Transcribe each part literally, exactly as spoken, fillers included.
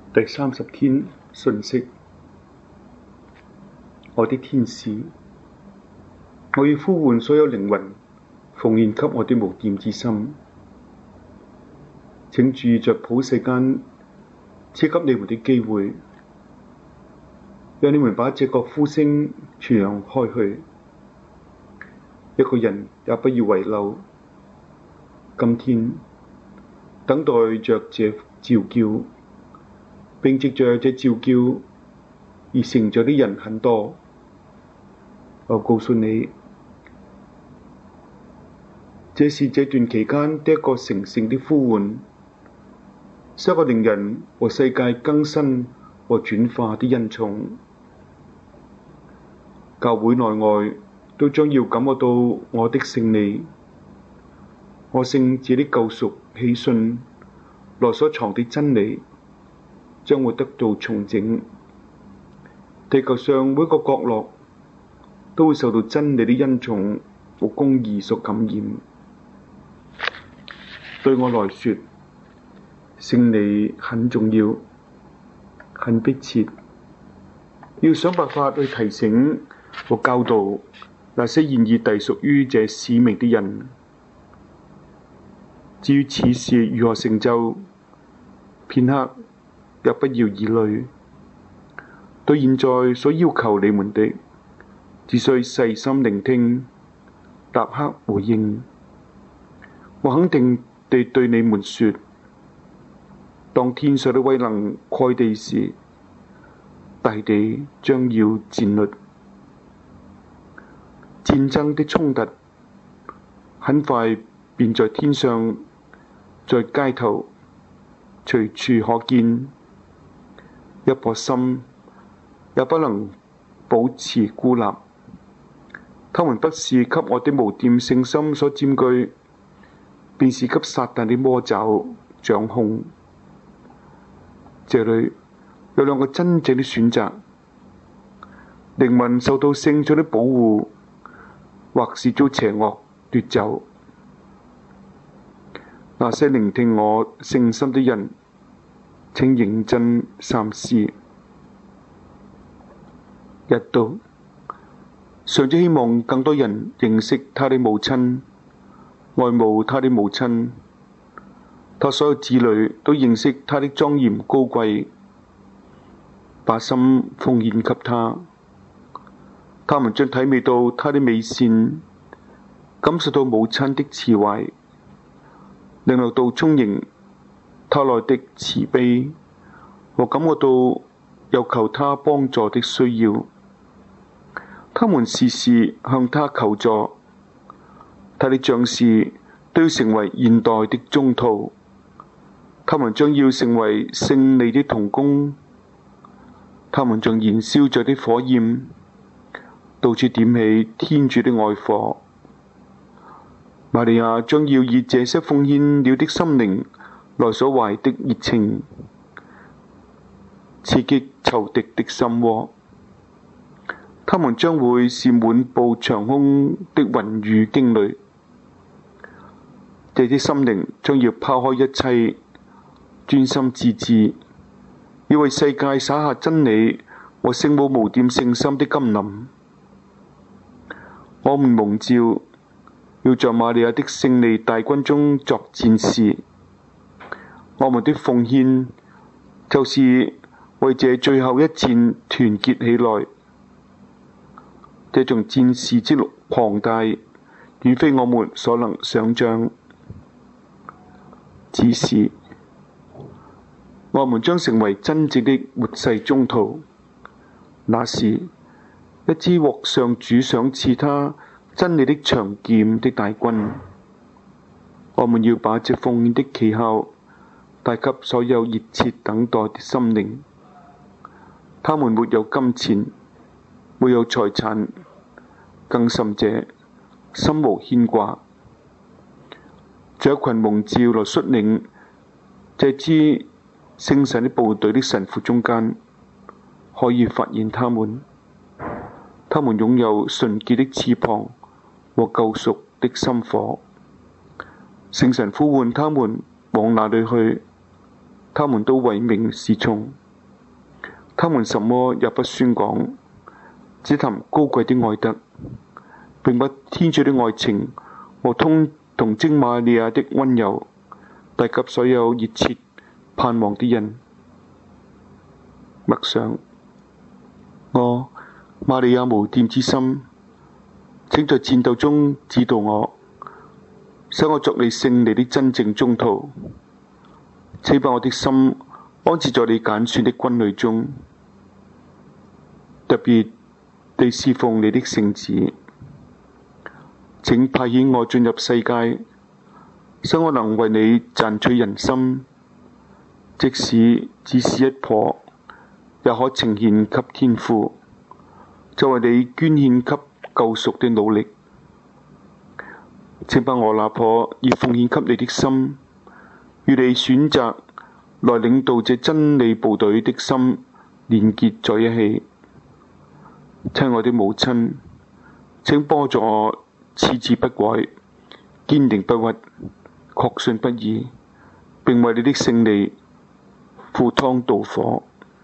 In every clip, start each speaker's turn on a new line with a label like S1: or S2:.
S1: 第三十天訊息。我的天使，我要呼喚所有靈魂奉獻給我的無玷之心。請注意着普世間賜給你們的機會，讓你們把這個呼聲傳揚開去。一個人也不要遺漏。今天等待着這召叫，並藉着這召叫而成長的人很多。我告訴你，這是這段期間的一個成聖的呼喚，是一個令人和世界更新和轉化的恩寵。教會內外都將要感覺到我的勝利，我聖子的救贖喜訊內所藏的真理將會得到重整。地球上每個角落都會受到真理的恩寵和公義所感染。對我來說，勝利很重要，很迫切，要想辦法去提醒和教導那些現已隸屬於這使命的人。至於此事如何成就，片刻也不要疑慮。對現在所要求你們的，只需細心聆聽，立刻回應。我肯定地對你們說，當天上的威能蓋地時，大地將要戰慄。戰爭的衝突很快便在天上，在街頭隨處可見。一顆心也不能保持孤立。他們不是給我的無玷聖心所佔據，便是給撒旦的魔爪掌控。這裏有兩個真正的選擇：靈魂受到聖寵的保護，或是遭邪惡奪走。那些聆聽我聖心的人，請認真三思。一到，上主希望更多人認識他的母親，愛慕他的母親。他所有子女都認識他的莊嚴高貴，把心奉獻給他。他們將體味到他的美善，感受到母親的慈懷，領略到充盈他來的慈悲，和感覺到有求他幫助的需要。他們時時向他求助，他的將士都要成為現代的宗徒，他們將要成為勝利的同工。他們像燃燒着的火焰，到處點起天主的愛火。瑪利亞將要以這些奉獻了的心靈來所懷的熱情，刺激仇敵的心窩。他們將會是滿布長空的雲雨驚雷。這些心靈將要拋開一切，專心致志，要為世界灑下真理和聖母無玷聖心的甘霖。我們蒙召，要在瑪利亞的勝利大軍中作戰士。我們的奉獻就是為這最後一戰團結起來。這種戰士之龐大，遠非我們所能想象。只是我們將成為真正的活世宗徒，那時一支獲上主賞賜他真理的長劍的大軍。我們要把這奉獻的奇效帶給所有熱切等待的心靈。他們沒有金錢，沒有財產，更甚者心無牽掛。這群蒙召來率領這支聖神的部隊的神父中間，可以發現他們。他們擁有純潔的翅膀和救贖的心火。聖神呼喚他們往哪裏去， 他們都唯命是從，他們什麼也不宣講，只談高貴的愛德，並把天主的愛情和通同貞瑪利亞的溫柔帶給所有熱切盼望的人。默想，我瑪利亞無玷之心，請在戰鬥中指導我，使我作你勝利的真正宗徒。請把我的心安置在你揀選的軍旅中，特別地侍奉你的聖子。請派遣我進入世界，使我能為你賺取人心，即使只是一顆，也可呈獻給天父，作為你捐獻給救贖的努力。請把我那顆要奉獻給你的心，與你選擇來領導這真理部隊的心連結在一起。親愛的母親，請幫助我矢志不改，堅定不屈，確信不疑，並為你的勝利赴湯蹈火。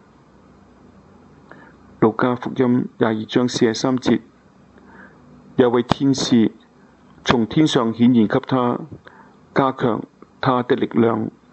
S1: 路加福音廿二章四十三節，有位天使從天上顯現給他，加強他的力量。